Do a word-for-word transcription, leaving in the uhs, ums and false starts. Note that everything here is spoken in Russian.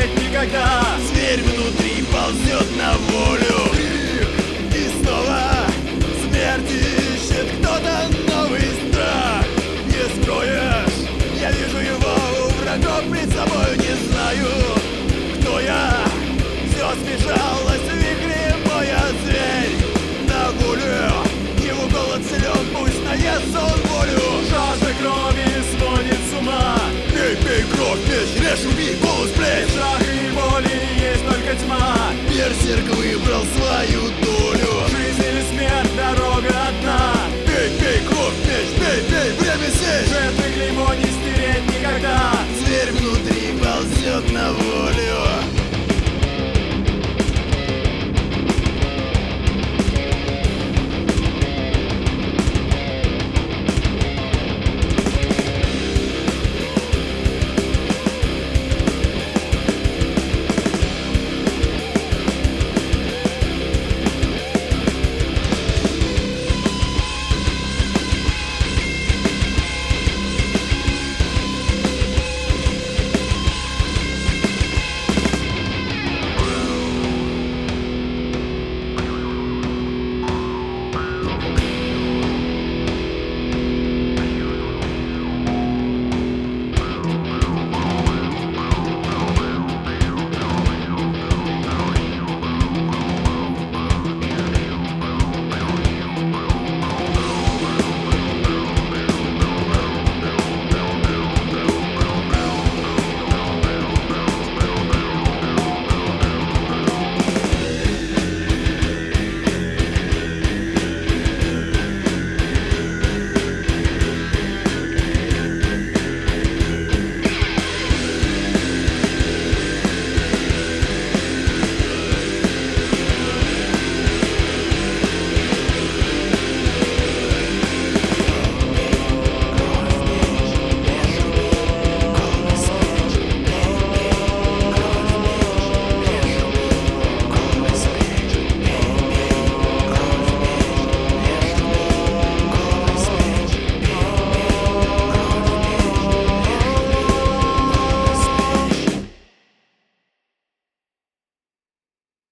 умереть никогда. Зверь внутри ползет на волю. Крик, и снова смерть ищет кто-то новый страх. Не скроешь, я вижу его у врагов пред собой. Не знаю, кто я. Все смешалось в вихре, моя зверь на волю. Его голод силен, пусть наестся он волю. Жажда крови сводит с ума. Пей, пей кровь, меч, режь, руби, голос, плеч. Страх и боли есть только тьма. Берсерк выбрал свой